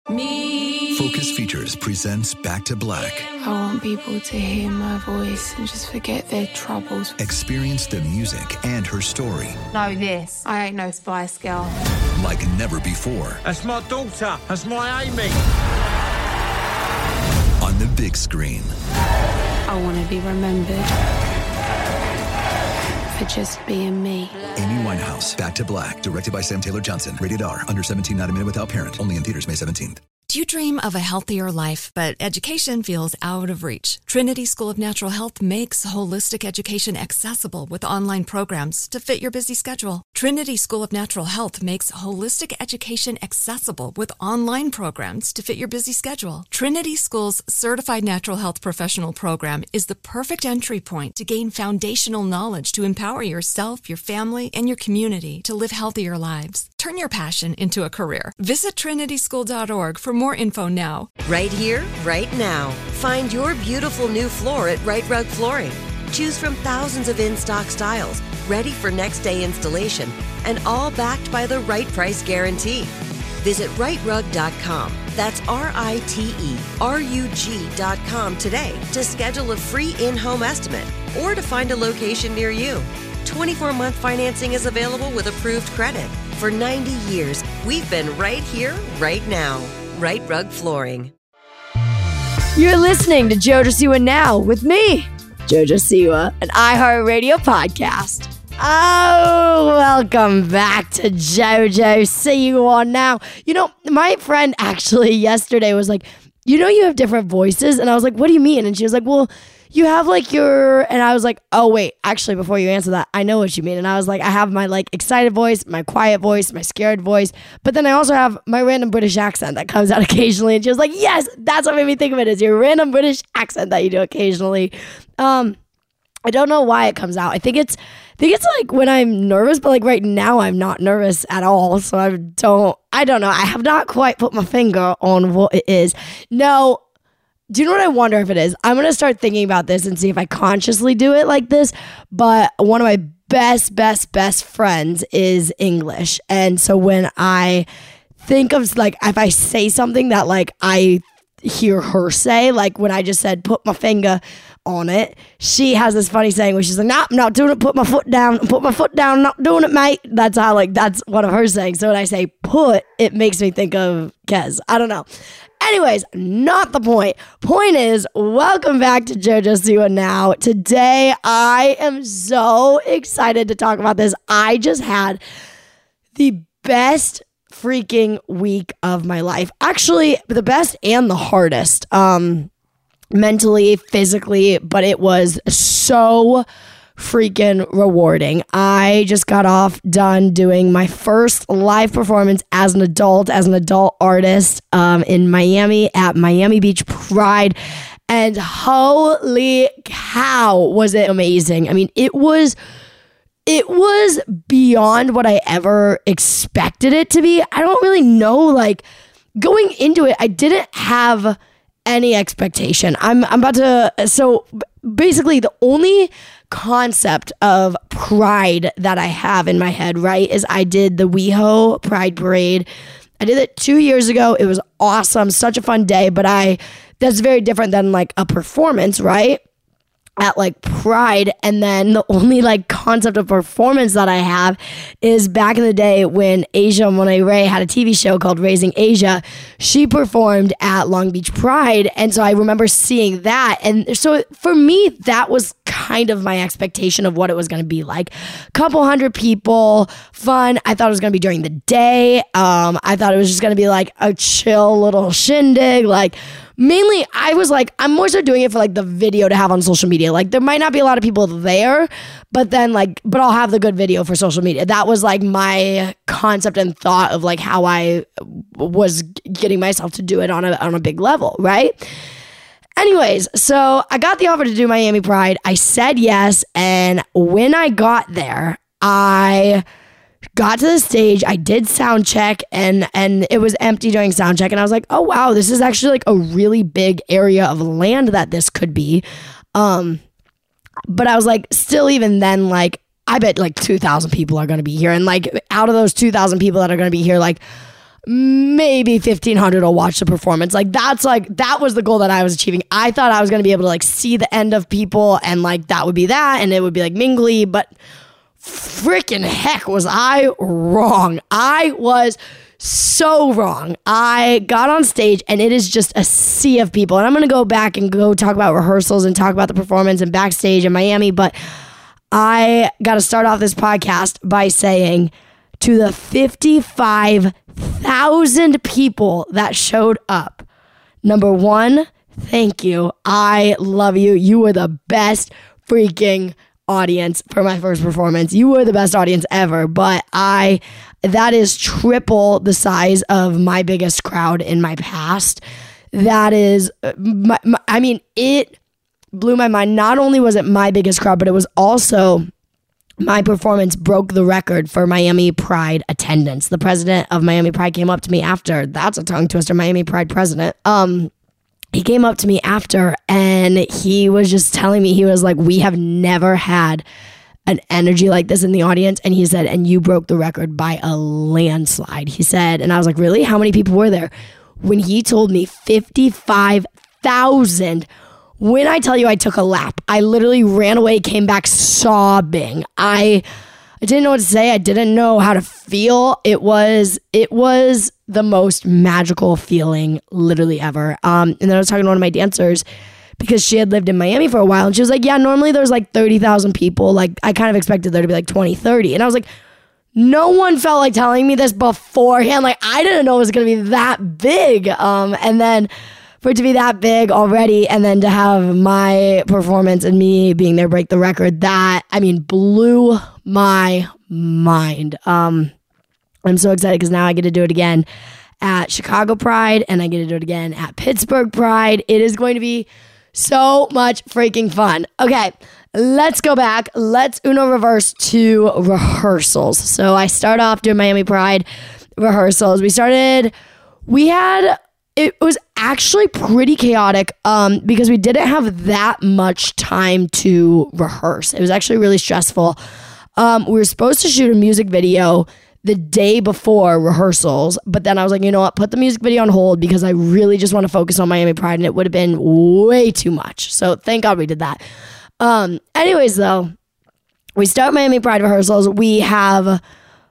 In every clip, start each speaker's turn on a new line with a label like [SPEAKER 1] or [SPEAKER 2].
[SPEAKER 1] Focus Features presents Back to Black.
[SPEAKER 2] I want people to hear my voice and just forget their troubles.
[SPEAKER 1] Experience the music and her story.
[SPEAKER 2] Know this, I ain't no Spice Girl.
[SPEAKER 1] Like never before.
[SPEAKER 3] That's my daughter. That's my Amy.
[SPEAKER 1] On the big screen.
[SPEAKER 2] I want to be remembered for just being me.
[SPEAKER 1] Amy Winehouse, Back to Black, directed by Sam Taylor Johnson. Rated R, under 17, not a minute without parent. Only in theaters May 17th.
[SPEAKER 4] Do you dream of a healthier life, but education feels out of reach? Trinity School of Natural Health makes holistic education accessible with online programs to fit your busy schedule. Trinity School of Natural Health makes holistic education accessible with online programs to fit your busy schedule. Trinity School's Certified Natural Health Professional Program is the perfect entry point to gain foundational knowledge to empower yourself, your family, and your community to live healthier lives. Turn your passion into a career. Visit trinityschool.org for more info now.
[SPEAKER 5] Right here, right now. Find your beautiful new floor at Right Rug Flooring. Choose from thousands of in-stock styles, ready for next day installation, and all backed by the right price guarantee. Visit rightrug.com. That's RITERUG.com today to schedule a free in-home estimate or to find a location near you. 24-month financing is available with approved credit. For 90 years, we've been right here, right now. Right Rug Flooring.
[SPEAKER 6] You're listening to JoJo Siwa Now with me, JoJo Siwa, an iHeartRadio podcast. Oh, welcome back to JoJo Siwa Now. You know, my friend actually yesterday was like, you know you have different voices? And I was like, what do you mean? And she was like, well, you have like your, and I was like, oh wait, actually before you answer that, I know what you mean. And I was like, I have my like excited voice, my quiet voice, my scared voice, but then I also have my random British accent that comes out occasionally. And she was like, yes, that's what made me think of it, is your random British accent that you do occasionally. I don't know why it comes out. I think it's like when I'm nervous, but like right now I'm not nervous at all. So I don't know. I have not quite put my finger on what it is. No. Do you know what I wonder if it is? I'm going to start thinking about this and see if I consciously do it like this. But one of my best friends is English. And so when I think of like, if I say something that like I hear her say, like when I just said, put my finger on it, she has this funny saying where she's like, nah, I'm not doing it, put my foot down, not doing it, mate. That's how, like, that's one of her sayings. So when I say put, it makes me think of Kez. I don't know. Anyways, not the point. Point is, welcome back to JoJo Siwa Now. Today, I am so excited to talk about this. I just had the best freaking week of my life. Actually, the best and the hardest. Mentally, physically, but it was so freaking rewarding. I just got done doing my first live performance as an adult artist in Miami at Miami Beach Pride. And holy cow, was it amazing. I mean, it was beyond what I ever expected it to be. I don't really know, like, going into it, I didn't have any expectation. I'm about to, so basically the only concept of Pride that I have in my head, right, is I did the WeHo Pride Parade. I did it 2 years ago. It was awesome. Such a fun day, but that's very different than like a performance, right? At like Pride. And then the only like concept of performance that I have is back in the day when Asia Monet Ray had a TV show called Raising Asia. She performed at Long Beach Pride, and so I remember seeing that. And so for me, that was kind of my expectation of what it was going to be like. Couple hundred people, fun. I thought it was going to be during the day. I thought it was just going to be like a chill little shindig, like. Mainly, I was like, I'm more so doing it for like the video to have on social media. Like, there might not be a lot of people there, but I'll have the good video for social media. That was like my concept and thought of like how I was getting myself to do it on a big level, right? Anyways, so I got the offer to do Miami Pride. I said yes, and when I got there, I got to the stage, I did sound check, and it was empty during sound check, and I was like, oh wow, this is actually like a really big area of land that this could be. But I was like, still even then, like, I bet like 2,000 people are going to be here, and like out of those 2,000 people that are going to be here, like maybe 1,500 will watch the performance. That was the goal that I was achieving. I thought I was going to be able to see the end of people and that would be that, and it would be mingly, but freaking heck was I wrong. I was so wrong. I got on stage and it is just a sea of people, and I'm going to go back and go talk about rehearsals and talk about the performance and backstage in Miami, but I got to start off this podcast by saying to the 55,000 people that showed up, number one, thank you. I love you. You were the best freaking audience for my first performance. You were the best audience ever, but that is triple the size of my biggest crowd in my past. That is, it blew my mind. Not only was it my biggest crowd, but it was also my performance broke the record for Miami Pride attendance. The president of Miami Pride came up to me after. That's a tongue twister, Miami Pride president. He came up to me after and he was just telling me, he was like, we have never had an energy like this in the audience. And he said, and you broke the record by a landslide. He said, and I was like, really? How many people were there? When he told me 55,000, when I tell you I took a lap, I literally ran away, came back sobbing. I didn't know what to say. I didn't know how to feel. It was the most magical feeling literally ever. And then I was talking to one of my dancers because she had lived in Miami for a while. And she was like, yeah, normally there's 30,000 people. I kind of expected there to be 20, 30. And I was like, no one felt like telling me this beforehand. I didn't know it was going to be that big. And then for it to be that big already, and then to have my performance and me being there break the record, that, blew my mind. I'm so excited because now I get to do it again at Chicago Pride, and I get to do it again at Pittsburgh Pride. It is going to be so much freaking fun. Okay, let's go back. Let's Uno reverse to rehearsals. So I start off doing Miami Pride rehearsals. It was actually pretty chaotic because we didn't have that much time to rehearse. It was actually really stressful. We were supposed to shoot a music video the day before rehearsals, but then I was like, you know what, put the music video on hold because I really just want to focus on Miami Pride, and it would have been way too much. So thank God we did that. Anyways, though, we start Miami Pride rehearsals. We have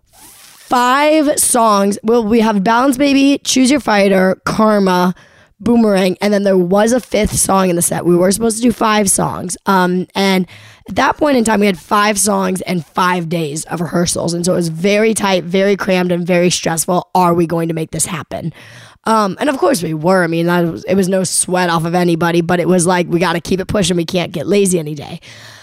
[SPEAKER 6] 5 songs. Well, we have Balance Baby, Choose Your Fighter, Karma, Boomerang, and then there was a 5th song in the set. We were supposed to do 5 songs. And at that point in time, we had 5 songs and 5 days of rehearsals. And so it was very tight, very crammed, and very stressful. Are we going to make this happen? And of course we were. It was no sweat off of anybody, but it was we got to keep it pushing. We can't get lazy any day.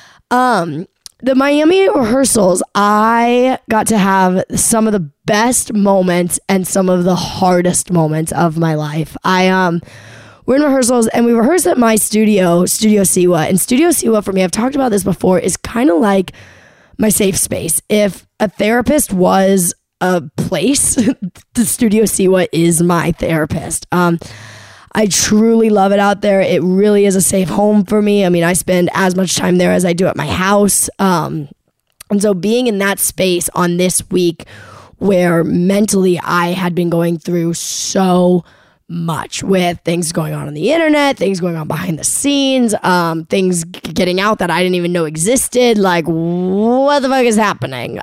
[SPEAKER 6] The Miami rehearsals, I got to have some of the best moments and some of the hardest moments of my life. We're in rehearsals and we rehearse at my studio, Studio Siwa. And Studio Siwa for me, I've talked about this before, is kind of like my safe space. If a therapist was a place, the Studio Siwa is my therapist. I truly love it out there. It really is a safe home for me. I spend as much time there as I do at my house. And so being in that space on this week where mentally I had been going through so much with things going on the internet, things going on behind the scenes, things getting out that I didn't even know existed. What the fuck is happening?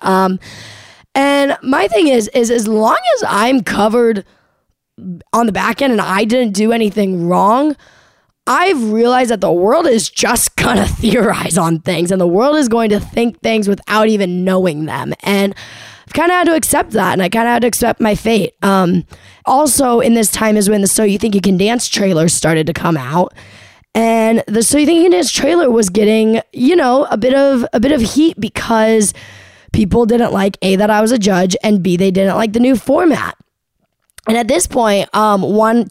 [SPEAKER 6] And my thing is as long as I'm covered on the back end and I didn't do anything wrong, I've realized that the world is just gonna theorize on things and the world is going to think things without even knowing them. And I've kind of had to accept that, and I kind of had to accept my fate. Also in this time is when the So You Think You Can Dance trailer started to come out. And the So You Think You Can Dance trailer was getting, a bit of heat because people didn't like A, that I was a judge, and B, they didn't like the new format. And at this point, two of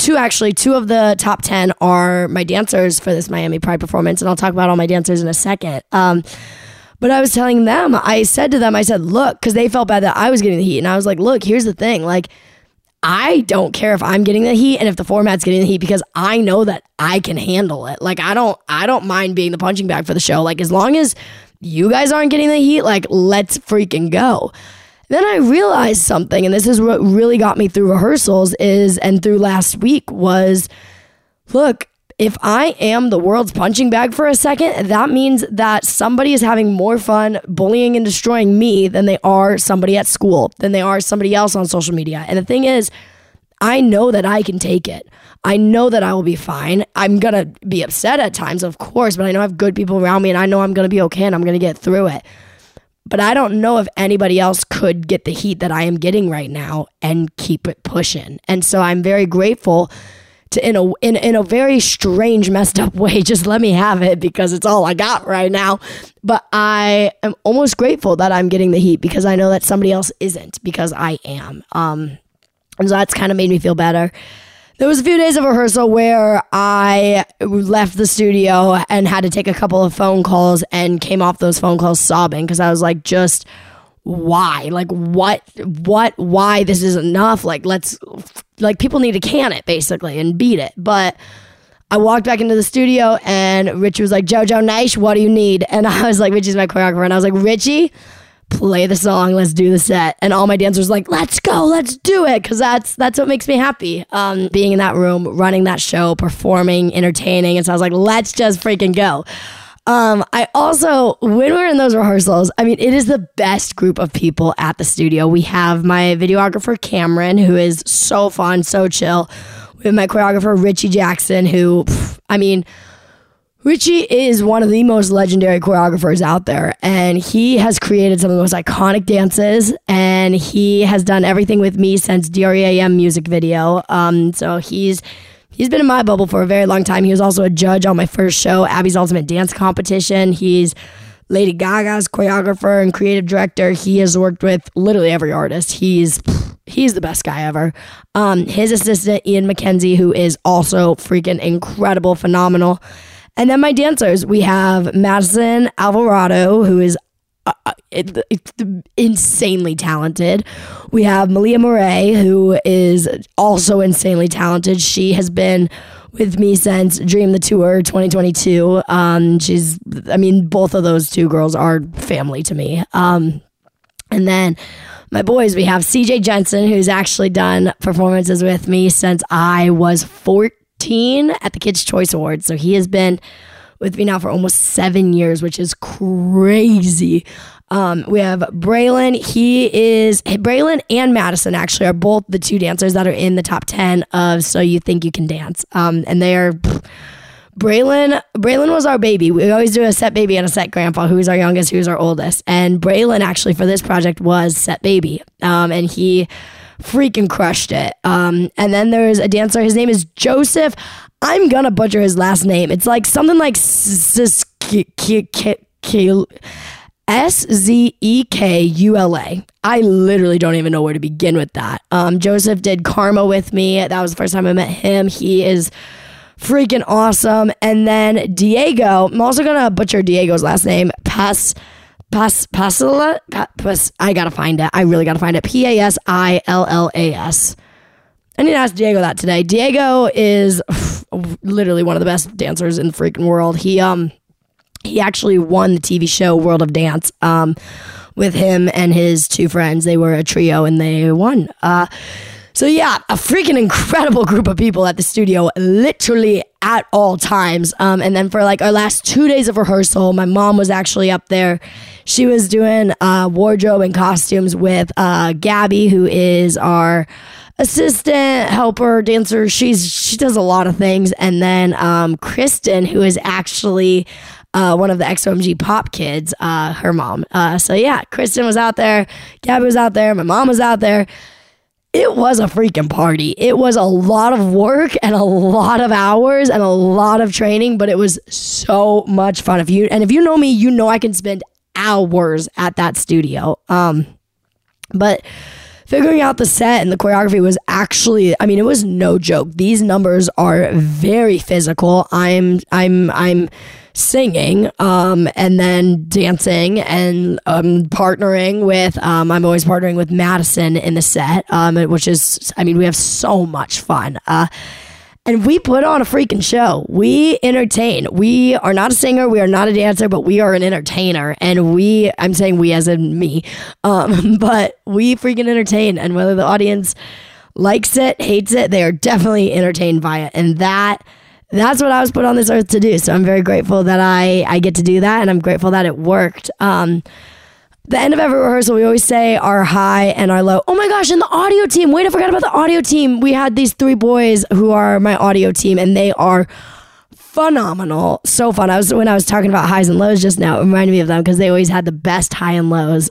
[SPEAKER 6] the top 10 are my dancers for this Miami Pride performance. And I'll talk about all my dancers in a second. But I was telling them, I said, look, because they felt bad that I was getting the heat. And I was like, look, here's the thing. I don't care if I'm getting the heat and if the format's getting the heat because I know that I can handle it. I don't mind being the punching bag for the show. As long as you guys aren't getting the heat, let's freaking go. Then I realized something, and this is what really got me through rehearsals and through last week was, look, if I am the world's punching bag for a second, that means that somebody is having more fun bullying and destroying me than they are somebody at school, than they are somebody else on social media. And the thing is, I know that I can take it. I know that I will be fine. I'm going to be upset at times, of course, but I know I have good people around me, and I know I'm going to be okay, and I'm going to get through it. But I don't know if anybody else could get the heat that I am getting right now and keep it pushing. And so I'm very grateful to, in a very strange, messed up way, just let me have it because it's all I got right now. But I am almost grateful that I'm getting the heat because I know that somebody else isn't, because I am. And so that's kind of made me feel better. There was a few days of rehearsal where I left the studio and had to take a couple of phone calls and came off those phone calls sobbing because I was like, just why? Like, why this is enough? Like, people need to can it basically and beat it. But I walked back into the studio and Richie was like, Jojo Nice, what do you need? And I was like, Richie's my choreographer. And I was like, Richie, play the song, let's do the set. And all my dancers were like, let's go, let's do it, because that's what makes me happy, being in that room, running that show, performing, entertaining. And so I was like, let's just freaking go. I also, when we're in those rehearsals, I mean, it is the best group of people at the studio. We have my videographer Cameron, who is so fun, so chill. We have my choreographer Richie Jackson, who, Richie is one of the most legendary choreographers out there, and he has created some of the most iconic dances, and he has done everything with me since DREAM music video. So he's been in my bubble for a very long time. He was also a judge on my first show, Abby's Ultimate Dance Competition. He's Lady Gaga's choreographer and creative director. He has worked with literally every artist. He's the best guy ever. His assistant, Ian McKenzie, who is also freaking incredible, phenomenal. And then my dancers, we have Madison Alvarado, who is insanely talented. We have Malia Murray, who is also insanely talented. She has been with me since Dream the Tour 2022. Both of those two girls are family to me. And then my boys, we have CJ Jensen, who's actually done performances with me since I was 14 at the Kids' Choice Awards. So he has been with me now for almost 7 years, which is crazy. We have Braylon. Braylon and Madison actually are both the two dancers that are in the top 10 of So You Think You Can Dance. And they are, Braylon was our baby. We always do a set baby and a set grandpa, who is our youngest, who is our oldest. And Braylon actually for this project was set baby. And he freaking crushed it. And then there's a dancer. His name is Joseph. I'm gonna butcher his last name. It's like something like Szekula. I literally don't even know where to begin with that. Joseph did Karma with me. That was the first time I met him. He is freaking awesome. And then Diego. I'm also gonna butcher Diego's last name. I gotta find it. I really gotta find it. Pasillas. I need to ask Diego that today. Diego is literally one of the best dancers in the freaking world. He actually won the TV show World of Dance with him and his two friends. They were a trio and they won. So yeah, a freaking incredible group of people at the studio, literally at all times. And then for like our last 2 days of rehearsal, my mom was actually up there. She was doing wardrobe and costumes with Gabby, who is our assistant, helper, dancer. She does a lot of things. And then Kristen, who is actually one of the XOMG Pop kids, her mom. So yeah, Kristen was out there, Gabby was out there, my mom was out there. It was a freaking party. It was a lot of work and a lot of hours and a lot of training, but it was so much fun. If you know me, you know I can spend hours at that studio. But figuring out the set and the choreography was actually, it was no joke. These numbers are very physical. I'm singing, and then dancing, and partnering with, I'm always partnering with Madison in the set, which is, we have so much fun. And we put on a freaking show. We entertain. We are not a singer. We are not a dancer, but we are an entertainer. And I'm saying we as in me, but we freaking entertain. And whether the audience likes it, hates it, they are definitely entertained by it. And that's what I was put on this earth to do. So I'm very grateful that I get to do that. And I'm grateful that it worked. The end of every rehearsal, we always say our high and our low. Oh my gosh, and the audio team. Wait, I forgot about the audio team. We had these 3 boys who are my audio team, and they are phenomenal. So fun. When I was talking about highs and lows just now, it reminded me of them because they always had the best high and lows.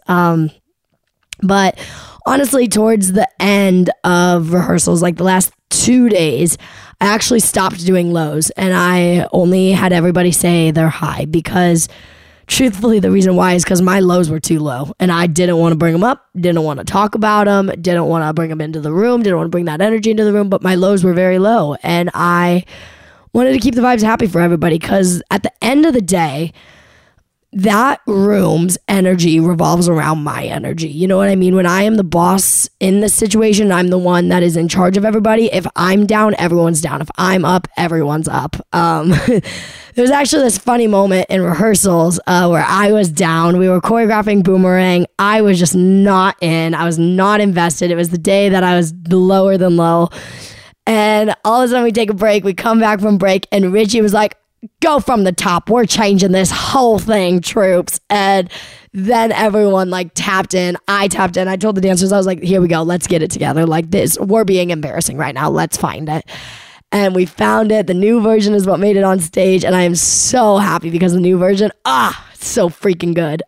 [SPEAKER 6] But honestly, towards the end of rehearsals, like the last 2 days, I actually stopped doing lows, and I only had everybody say their high because truthfully, the reason why is because my lows were too low and I didn't want to bring them up, didn't want to talk about them, didn't want to bring them into the room, didn't want to bring that energy into the room, but my lows were very low and I wanted to keep the vibes happy for everybody because at the end of the day, that room's energy revolves around my energy. You know what I mean? When I am the boss in this situation, I'm the one that is in charge of everybody. If I'm down, everyone's down. If I'm up, everyone's up. There was actually this funny moment in rehearsals where I was down. We were choreographing Boomerang. I was just not in. I was not invested. It was the day that I was lower than low. And all of a sudden we take a break. We come back from break and Richie was like, go from the top. We're changing this whole thing, troops. And then everyone like tapped in. I tapped in. I told the dancers, I was like, here we go. Let's get it together. Like this. We're being embarrassing right now. Let's find it. And we found it. The new version is what made it on stage. And I am so happy because the new version, it's so freaking good.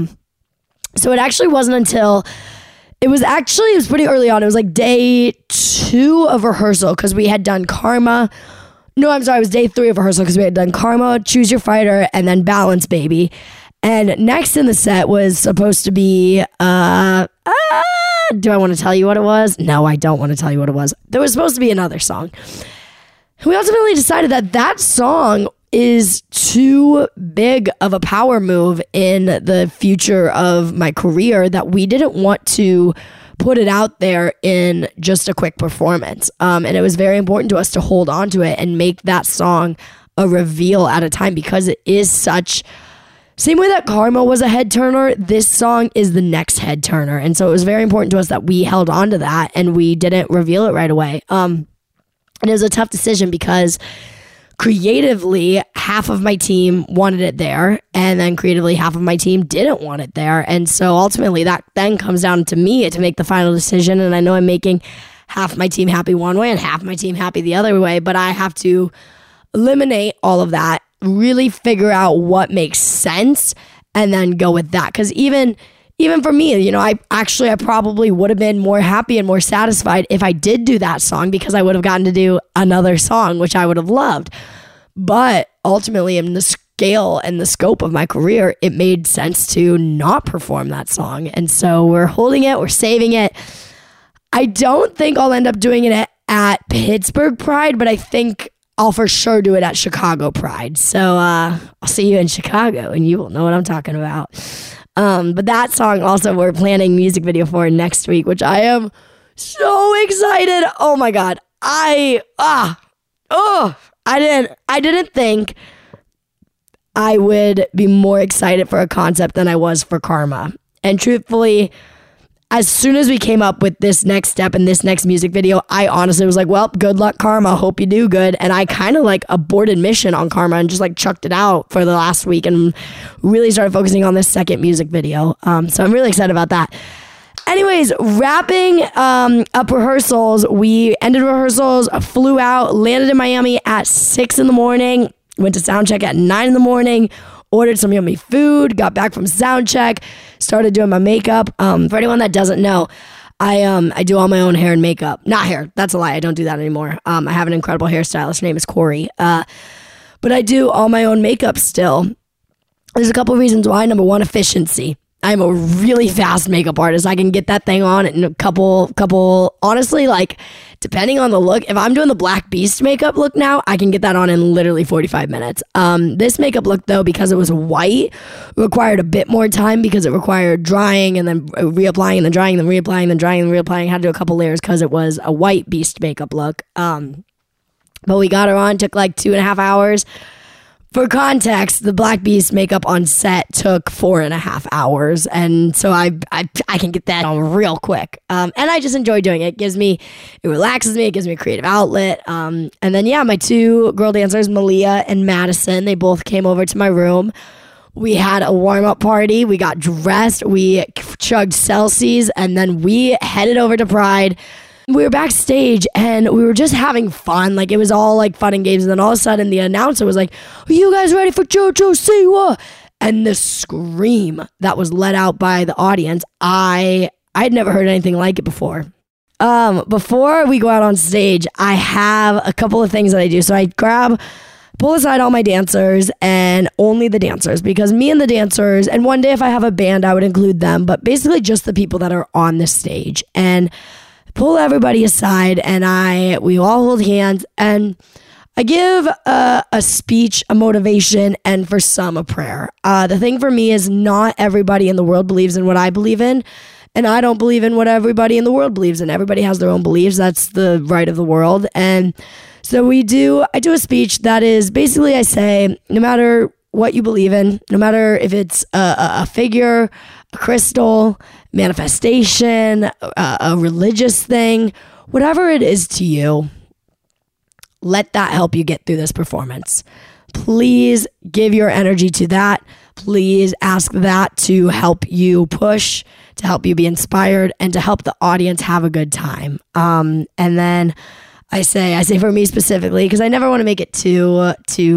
[SPEAKER 6] So it actually wasn't until, it was pretty early on. It was like day 2 of rehearsal because we had done Karma. No, I'm sorry. It was day 3 of rehearsal because we had done Karma, Choose Your Fighter, and then Balance Baby. And next in the set was supposed to be, do I want to tell you what it was? No, I don't want to tell you what it was. There was supposed to be another song. We ultimately decided that song is too big of a power move in the future of my career that we didn't want to put it out there in just a quick performance. And it was very important to us to hold on to it and make that song a reveal at a time because it is such, same way that Karma was a head turner, this song is the next head turner. And so it was very important to us that we held on to that and we didn't reveal it right away. And it was a tough decision because creatively, half of my team wanted it there, and then creatively, half of my team didn't want it there. And so ultimately, that then comes down to me to make the final decision. And I know I'm making half my team happy one way and half my team happy the other way, but I have to eliminate all of that, really figure out what makes sense, and then go with that. Because even for me, you know, I probably would have been more happy and more satisfied if I did do that song because I would have gotten to do another song, which I would have loved. But ultimately, in the scale and the scope of my career, it made sense to not perform that song. And so we're holding it, we're saving it. I don't think I'll end up doing it at Pittsburgh Pride, but I think I'll for sure do it at Chicago Pride. So I'll see you in Chicago and you will know what I'm talking about. But that song also we're planning music video for next week, which I am so excited. Oh my God. I didn't think I would be more excited for a concept than I was for Karma. And truthfully, as soon as we came up with this next step and this next music video, I honestly was like, well, good luck, Karma. Hope you do good. And I kind of like aborted mission on Karma and just like chucked it out for the last week and really started focusing on this second music video. So I'm really excited about that. Anyways, wrapping up rehearsals, we ended rehearsals, flew out, landed in Miami at 6 in the morning, went to sound check at 9 in the morning, ordered some yummy food, got back from sound check, started doing my makeup. For anyone that doesn't know, I do all my own hair and makeup. Not hair, that's a lie. I don't do that anymore. I have an incredible hairstylist. Her name is Corey. But I do all my own makeup still. There's a couple of reasons why. Number one, efficiency. I'm a really fast makeup artist. I can get that thing on in a couple, honestly, like, depending on the look. If I'm doing the Black Beast makeup look now, I can get that on in literally 45 minutes. This makeup look, though, because it was white, required a bit more time because it required drying and then reapplying and then drying and then reapplying and then drying and reapplying. I had to do a couple layers because it was a white Beast makeup look. But we got her on, took like 2.5 hours. For context, the Black Beast makeup on set took 4.5 hours. And so I can get that on real quick. And I just enjoy doing it. It relaxes me. It gives me a creative outlet. And then, my 2 girl dancers, Malia and Madison, they both came over to my room. We had a warm-up party. We got dressed. We chugged Celsius. And then we headed over to Pride. We were backstage and we were just having fun. Like, it was all like fun and games. And then all of a sudden the announcer was like, "Are you guys ready for JoJo Siwa?" And the scream that was let out by the audience, I'd never heard anything like it before. Before we go out on stage, I have a couple of things that I do. So I pull aside all my dancers and only the dancers, because me and the dancers, and one day if I have a band, I would include them, but basically just the people that are on the stage. And pull everybody aside and we all hold hands and I give a speech, a motivation, and for some a prayer. The thing for me is not everybody in the world believes in what I believe in, and I don't believe in what everybody in the world believes in. Everybody has their own beliefs. That's the right of the world. And so I do a speech that is basically, I say, no matter what you believe in, no matter if it's a figure, a crystal, manifestation, a religious thing, whatever it is to you, let that help you get through this performance. Please give your energy to that. Please ask that to help you push, to help you be inspired, and to help the audience have a good time. And then I say for me specifically, because I never want to make it too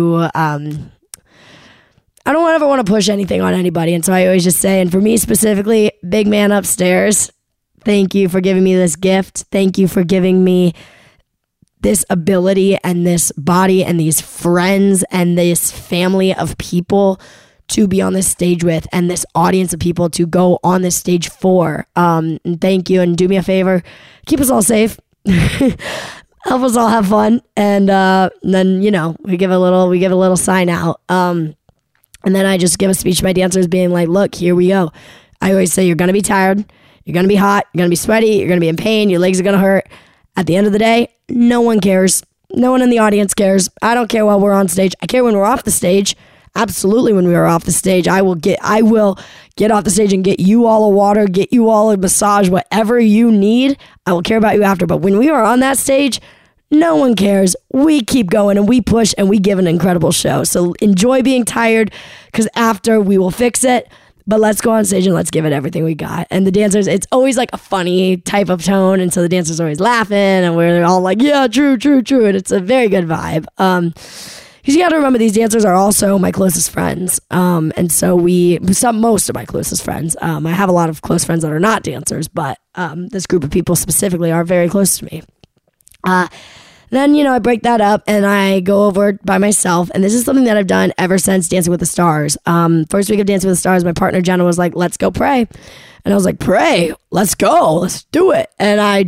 [SPEAKER 6] I don't ever want to push anything on anybody. And so I always just say, and for me specifically, big man upstairs, thank you for giving me this gift. Thank you for giving me this ability and this body and these friends and this family of people to be on this stage with, and this audience of people to go on this stage for. And thank you, and do me a favor, keep us all safe. Help us all have fun. And then, we give a little sign out. And then I just give a speech to my dancers being like, look, here we go. I always say, you're going to be tired. You're going to be hot. You're going to be sweaty. You're going to be in pain. Your legs are going to hurt. At the end of the day, no one cares. No one in the audience cares. I don't care while we're on stage. I care when we're off the stage. Absolutely, when we are off the stage, I will get off the stage and get you all a water, get you all a massage, whatever you need. I will care about you after. But when we are on that stage, no one cares. We keep going and we push and we give an incredible show. So enjoy being tired, because after we will fix it. But let's go on stage and let's give it everything we got. And the dancers, it's always like a funny type of tone. And so the dancers are always laughing and we're all like, yeah, true. And it's a very good vibe. Because you got to remember, these dancers are also my closest friends. And so most of my closest friends. I have a lot of close friends that are not dancers, but this group of people specifically are very close to me. Then, I break that up and I go over by myself. And this is something that I've done ever since Dancing with the Stars. First week of Dancing with the Stars, my partner Jenna was like, let's go pray. And I was like, pray? Let's go. Let's do it. And I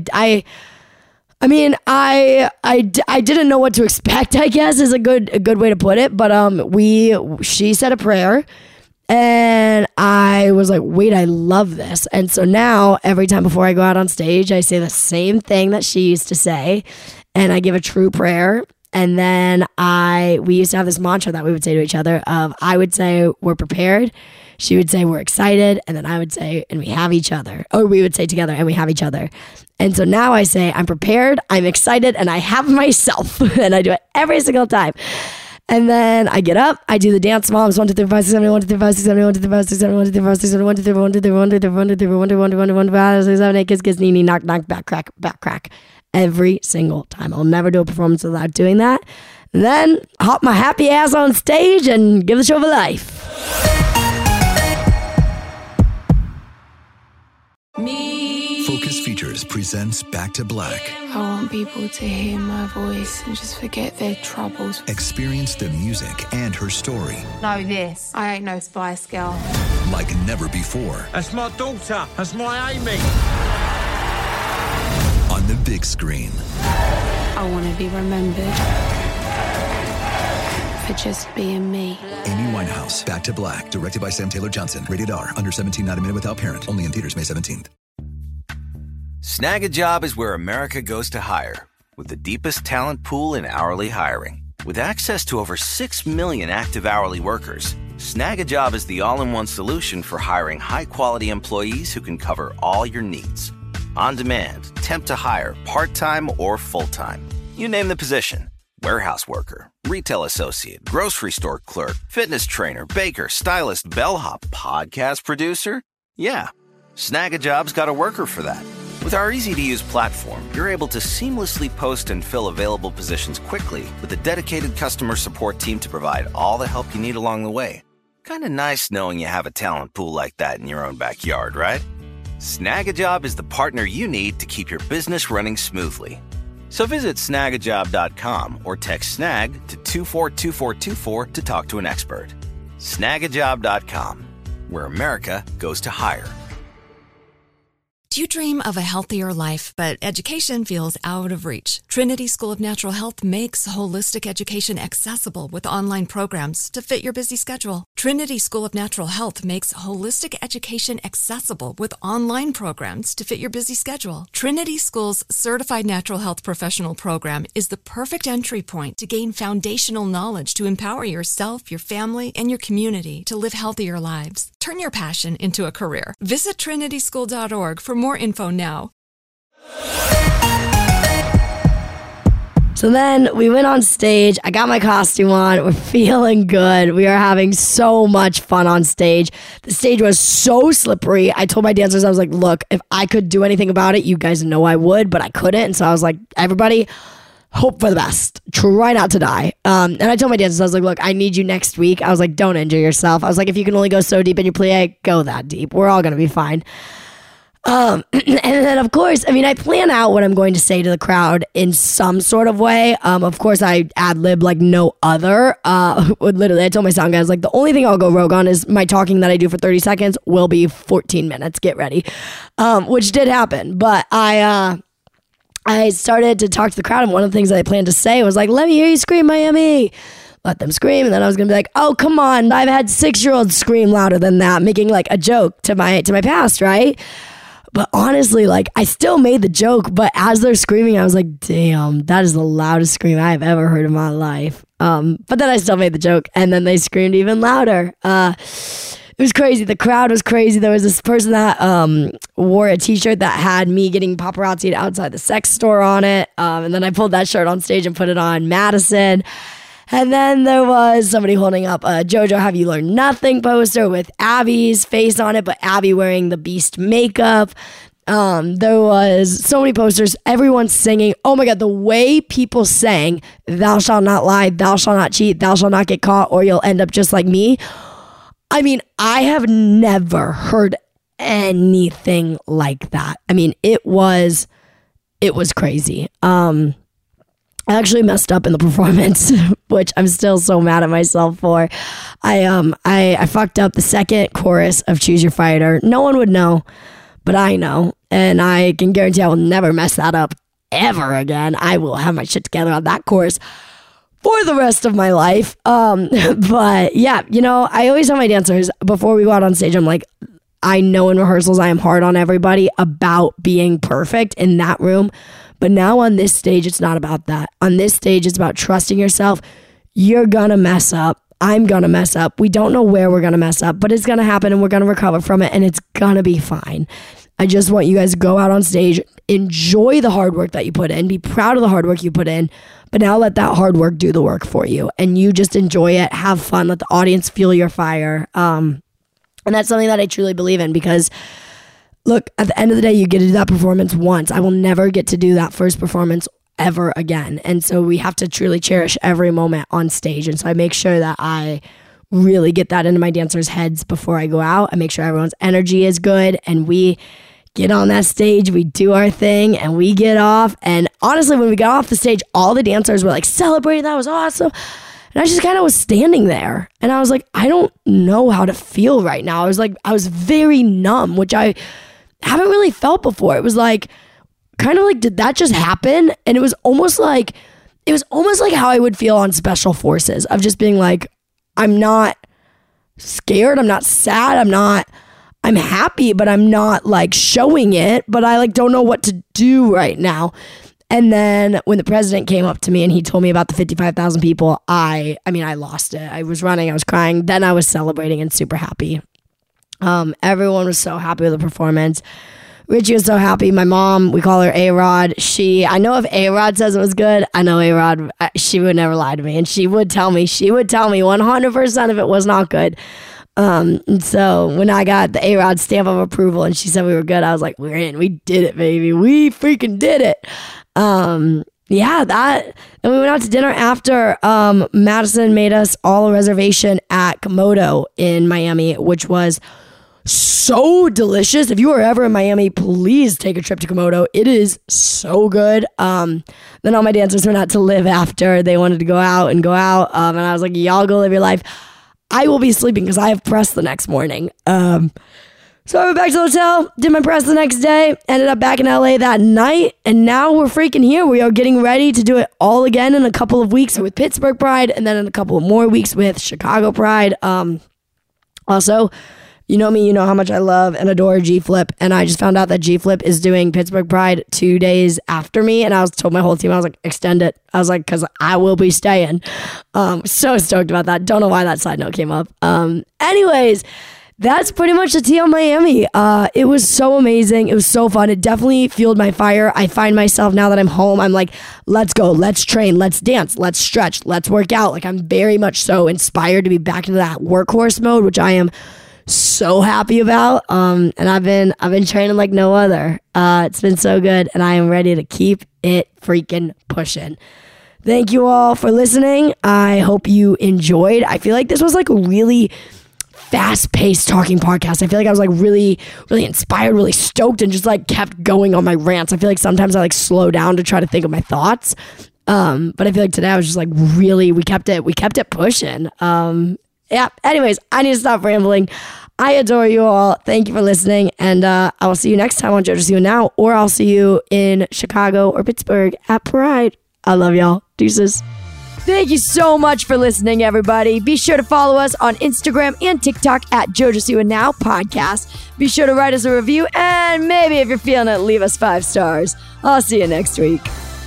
[SPEAKER 6] didn't know what to expect, I guess, is a good way to put it. But she said a prayer. And I was like, wait, I love this. And so now every time before I go out on stage, I say the same thing that she used to say. And I give a true prayer. And then we used to have this mantra that we would say to each other of, I would say, we're prepared. She would say, we're excited. And then I would say, and we have each other. Or we would say together, and we have each other. And so now I say, I'm prepared, I'm excited, and I have myself. And I do it every single time. And then I get up, I do the dance moms, 1, 2, 3, 5, 6, 7, 1, 2, 3, 5, 6, 7, 1, 2, 3, 5, 6, 7, 1, 2, 3, 5, 6, 7, 1, 2, 3, 1, 2, 3, 1, 2, 3, 1, 2, 3, 1, 2, 3, 1, 2, 3, 1, 2, 3, 1, 2, 3, 7, 8, kiss, kiss, knee, knee, knock, knock, back, crack. Every single time. I'll never do a performance without doing that. And then hop my happy ass on stage and give the show for life.
[SPEAKER 1] Focus Features presents Back to Black.
[SPEAKER 2] I want people to hear my voice and just forget their troubles.
[SPEAKER 1] Experience the music and her story
[SPEAKER 7] Know this. I ain't no Spice Girl.
[SPEAKER 1] like never before.
[SPEAKER 3] That's my daughter. That's my Amy.
[SPEAKER 1] On the big screen.
[SPEAKER 2] I want to be remembered for just being me.
[SPEAKER 1] Amy Winehouse, Back to Black, directed by Sam Taylor Johnson. Rated R, under 17, not a minute without parent. Only in theaters May 17th.
[SPEAKER 8] Snag a Job is where America goes to hire, with the deepest talent pool in hourly hiring. With access to over 6 million active hourly workers, Snag-a-Job is the all-in-one solution for hiring high-quality employees who can cover all your needs. On demand, temp to hire, part-time or full-time. You name the position. Warehouse worker, retail associate, grocery store clerk, fitness trainer, baker, stylist, bellhop, podcast producer. Yeah, Snag-a-Job's got a worker for that. With our easy-to-use platform, you're able to seamlessly post and fill available positions quickly with a dedicated customer support team to provide all the help you need along the way. Kind of nice knowing you have a talent pool like that in your own backyard, right? Snag-a-Job is the partner you need to keep your business running smoothly. So visit snagajob.com or text snag to 242424 to talk to an expert. Snagajob.com, where America goes to hire.
[SPEAKER 4] Do you dream of a healthier life, but education feels out of reach? Trinity School of Natural Health makes holistic education accessible with online programs to fit your busy schedule. Trinity School of Natural Health makes holistic education accessible with online programs to fit your busy schedule. Trinity School's Certified Natural Health Professional Program is the perfect entry point to gain foundational knowledge to empower yourself, your family, and your community to live healthier lives. Turn your passion into a career. Visit trinityschool.org for more info now.
[SPEAKER 6] So then we went on stage. I got my costume on. We're feeling good. We are having so much fun on stage. The stage was so slippery. I told my dancers, I was like, look, if I could do anything about it, you guys know I would, but I couldn't. And so I was like, everybody, hope for the best. Try not to die. And I told my dancers, I was like, look, I need you next week. I was like, don't injure yourself. I was like, if you can only go so deep in your plie, go that deep. We're all going to be fine. And then of course, I mean, I plan out what I'm going to say to the crowd in some sort of way. Of course I ad lib like no other. Literally I told my sound guys, like the only thing I'll go rogue on is my talking that I do for 30 seconds will be 14 minutes. Get ready. Which did happen, but I started to talk to the crowd, and one of the things that I planned to say was like, let me hear you scream Miami. Let them scream, and then I was gonna be like, oh, come on, I've had 6-year-olds scream louder than that, making like a joke to my past, right? But honestly, like, I still made the joke, but as they're screaming, I was like, damn, that is the loudest scream I've ever heard in my life. But then I still made the joke, and then they screamed even louder. It was crazy. The crowd was crazy. There was this person that wore a t-shirt that had me getting paparazzi'd outside the sex store on it. And then I pulled that shirt on stage and put it on Madison. And then there was somebody holding up a JoJo Have You Learned Nothing poster with Abby's face on it, but Abby wearing the Beast makeup. There was so many posters, everyone singing. Oh my God, the way people sang, thou shalt not lie, thou shalt not cheat, thou shalt not get caught, or you'll end up just like me. I mean, I have never heard anything like that. I mean, it was crazy. I actually messed up in the performance, which I'm still so mad at myself for. I fucked up the second chorus of Choose Your Fighter. No one would know, but I know. And I can guarantee I will never mess that up ever again. I will have my shit together on that chorus for the rest of my life. But yeah, you know, I always tell my dancers before we go out on stage, I'm like, I know in rehearsals I am hard on everybody about being perfect in that room. But now on this stage, it's not about that. On this stage, it's about trusting yourself. You're gonna mess up. I'm gonna mess up. We don't know where we're gonna mess up, but it's gonna happen and we're gonna recover from it and it's gonna be fine. I just want you guys to go out on stage, enjoy the hard work that you put in, be proud of the hard work you put in, but now let that hard work do the work for you. And you just enjoy it, have fun, let the audience feel your fire. And that's something that I truly believe in because look, at the end of the day, you get to do that performance once. I will never get to do that first performance ever again. And so we have to truly cherish every moment on stage. And so I make sure that I really get that into my dancers' heads before I go out. I make sure everyone's energy is good and we get on that stage, we do our thing, and we get off. And honestly, when we got off the stage, all the dancers were like celebrating. That was awesome. And I just kind of was standing there and I was like, I don't know how to feel right now. I was very numb, which I haven't really felt before. It was like, kind of like, did that just happen? And it was almost like how I would feel on Special Forces of just being like, I'm not scared. I'm not sad. I'm happy, but I'm not like showing it, but I like don't know what to do right now. And then when the president came up to me and he told me about the 55,000 people, I lost it. I was running, I was crying. Then I was celebrating and super happy. Everyone was so happy with the performance. Richie was so happy. My mom, we call her A-Rod. I know if A-Rod says it was good, I know A-Rod, she would never lie to me. And she would tell me 100% if it was not good. And so when I got the A-Rod stamp of approval and she said we were good, I was like, we're in. We did it, baby. We freaking did it. And we went out to dinner after. Madison made us all a reservation at Komodo in Miami, which was so delicious. If you are ever in Miami, please take a trip to Komodo. It is so good. Then all my dancers went out to live after. They wanted to go out. And I was like, y'all go live your life. I will be sleeping because I have press the next morning. So I went back to the hotel, did my press the next day, ended up back in LA that night, and now we're freaking here. We are getting ready to do it all again in a couple of weeks with Pittsburgh Pride, and then in a couple of more weeks with Chicago Pride. Also, you know me, you know how much I love and adore G-Flip, and I just found out that G-Flip is doing Pittsburgh Pride 2 days after me, and I told my whole team, I was like, extend it. I was like, because I will be staying. So stoked about that. Don't know why that side note came up. Anyways, that's pretty much the tea on Miami. It was so amazing. It was so fun. It definitely fueled my fire. I find myself now that I'm home, I'm like, let's go, let's train, let's dance, let's stretch, let's work out. Like, I'm very much so inspired to be back into that workhorse mode, which I am so happy about. And I've been training like no other. It's been so good, and I am ready to keep it freaking pushing. Thank you all for listening. I hope you enjoyed. I feel like this was like a really fast-paced talking podcast. I feel like I was like really, really inspired, really stoked, and just like kept going on my rants. I feel like sometimes I like slow down to try to think of my thoughts. But I feel like today I was just like really, we kept it pushing. Yeah, anyways, I need to stop rambling. I adore you all. Thank you for listening. And I will see you next time on JoJo See You Now, or I'll see you in Chicago or Pittsburgh at Pride. I love y'all. Deuces. Thank you so much for listening, everybody. Be sure to follow us on Instagram and TikTok at JoJo See You Now Podcast. Be sure to write us a review, and maybe if you're feeling it, leave us 5 stars. I'll see you next week.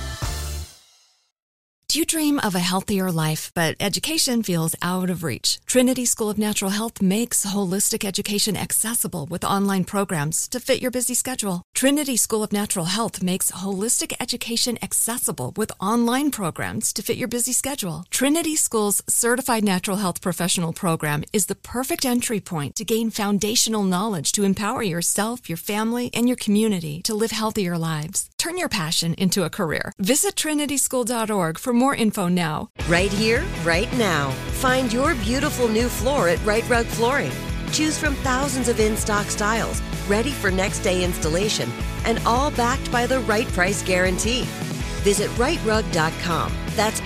[SPEAKER 4] Do you dream of a healthier life, but education feels out of reach? Trinity School of Natural Health makes holistic education accessible with online programs to fit your busy schedule. Trinity School of Natural Health makes holistic education accessible with online programs to fit your busy schedule. Trinity School's Certified Natural Health Professional Program is the perfect entry point to gain foundational knowledge to empower yourself, your family, and your community to live healthier lives. Turn your passion into a career. Visit trinityschool.org for more info now.
[SPEAKER 5] Right here, right now. Find your beautiful new floor at Right Rug Flooring. Choose from thousands of in-stock styles, ready for next day installation, and all backed by the right price guarantee. Visit rightrug.com. That's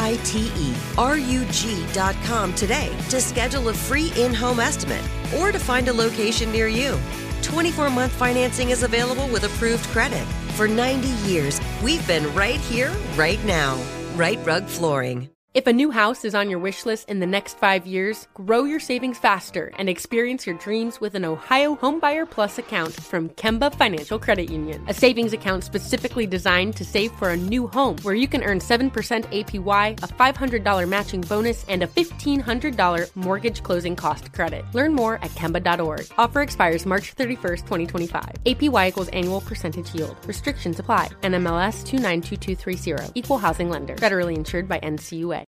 [SPEAKER 5] RITERUG.com today to schedule a free in-home estimate or to find a location near you. 24-month financing is available with approved credit. For 90 years, we've been right here, right now. Right Rug Flooring.
[SPEAKER 9] If a new house is on your wish list in the next 5 years, grow your savings faster and experience your dreams with an Ohio Homebuyer Plus account from Kemba Financial Credit Union. A savings account specifically designed to save for a new home, where you can earn 7% APY, a $500 matching bonus, and a $1,500 mortgage closing cost credit. Learn more at Kemba.org. Offer expires March 31st, 2025. APY equals annual percentage yield. Restrictions apply. NMLS 292230. Equal housing lender. Federally insured by NCUA.